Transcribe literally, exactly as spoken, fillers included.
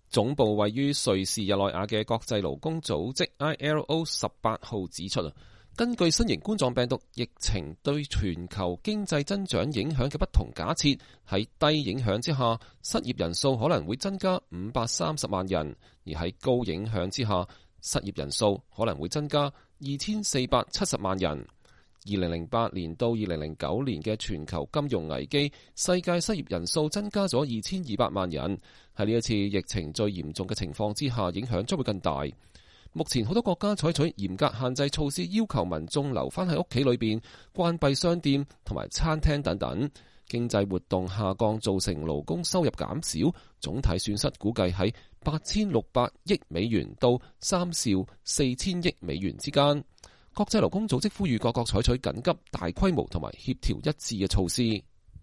總部位於瑞士日內瓦嘅國際勞工組織 I L O 十八號指出啊，根據新型冠狀病毒疫情對全球經濟增長影響嘅不同假設，喺低影響之下，失業人數可能會增加五百三十萬人；而喺高影響之下，失業人數可能會增加二千四百七十萬人。二零零八年到二零零九年嘅全球金融危機，世界失業人數增加咗二千二百萬人。喺呢一次疫情最嚴重嘅情況之下，影響將會更大。目前好多國家採取嚴格限制措施，要求民眾留返喺屋企裏邊，關閉商店同埋餐廳等等。經濟活動下降造成勞工收入減少，總體損失估計喺八千六百億美元到三兆四千億美元之間。國際勞工組織呼籲各國採取緊急、大規模同埋協調一致嘅措施。